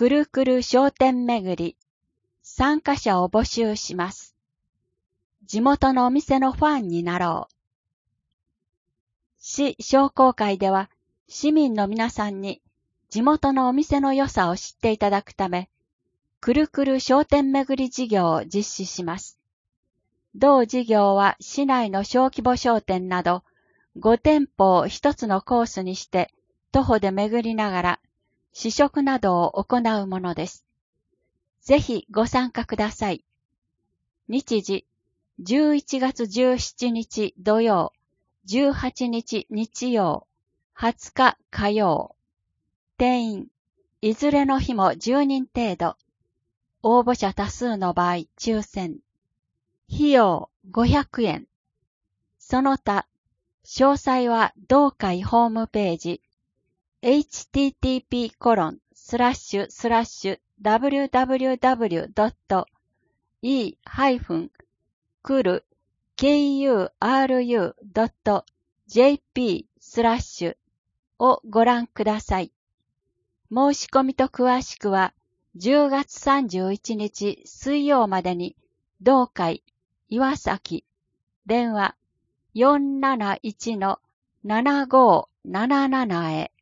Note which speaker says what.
Speaker 1: くるくる商店巡り、参加者を募集します。地元のお店のファンになろう。市商工会では、市民の皆さんに地元のお店の良さを知っていただくため、くるくる商店巡り事業を実施します。同事業は市内の小規模商店など5店舗を一つのコースにして徒歩で巡りながら試食などを行うものです。ぜひご参加ください。日時11月17日土曜、18日日曜、20日火曜。定員、いずれの日も10人程度。応募者多数の場合、抽選。費用500円。その他、詳細は同会ホームページ、http://www.e-kuru.jp/ をご覧ください。申し込みと詳しくは、10月31日水曜までに、同会、岩崎、電話 471-7577 へ。